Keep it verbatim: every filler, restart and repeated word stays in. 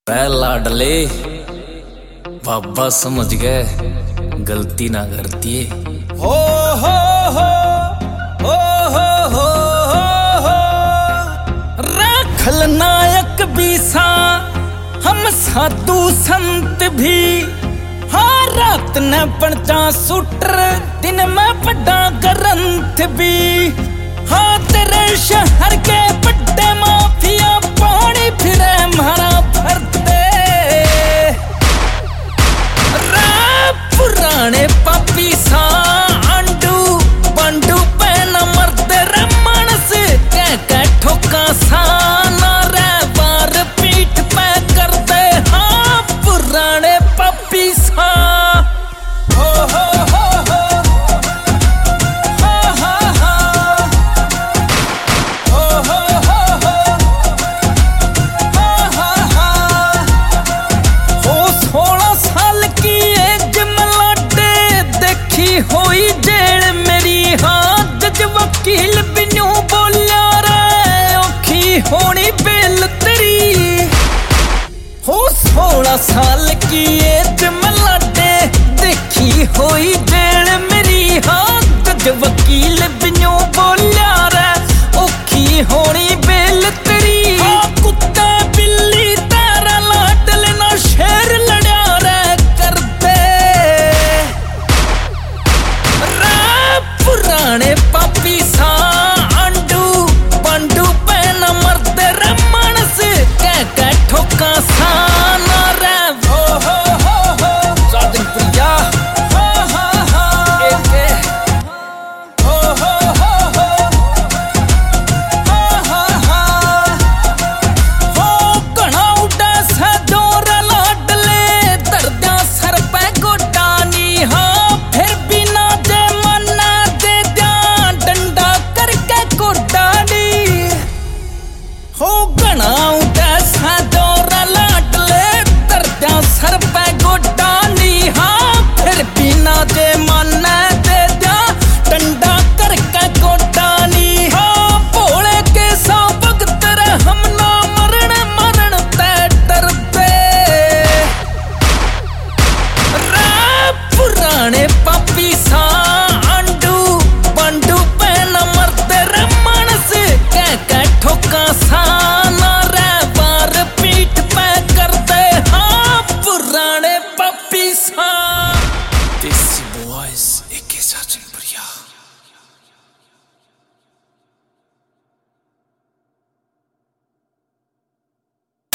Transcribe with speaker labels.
Speaker 1: पहला डले बाबा समझ गए गलती ना करती है।
Speaker 2: हो हो हो हो हो हो हो राखल नायक भी सा हम साधु संत भी। हाँ रात न पढ़ता सुटर दिन में पढ़ा ग्रंथ भी। हाँ तेरे शहर के बड़े माफिया पानी फिरे मारा भरते पुराने पापी सा आंडू बंडू पे न मरते रे मानस कह कह ठोका सा ना रे बार पीठ पे करते। हाँ पुराने पापी सा हो हो हो हो हा हा हा हो हो हो हो हा हा हा हो सोलह साल की एज होई जेल मेरी। हाँ जज वकील बिनू बोलिया रे औखी होनी बेल तेरी। हो सोलह साल की एज में लाडे देखी होई जेल मेरी। हाँ जज वकील बिनू बोलिया रे औखी होनी बेल तेरी। हाँ कुत्ते बिल्ली तेरा लाड लेना शेर लड़या रे करते पुराने पापी सा आंडू बंडू पे न मरते रे मानस कह कह ठोका सा।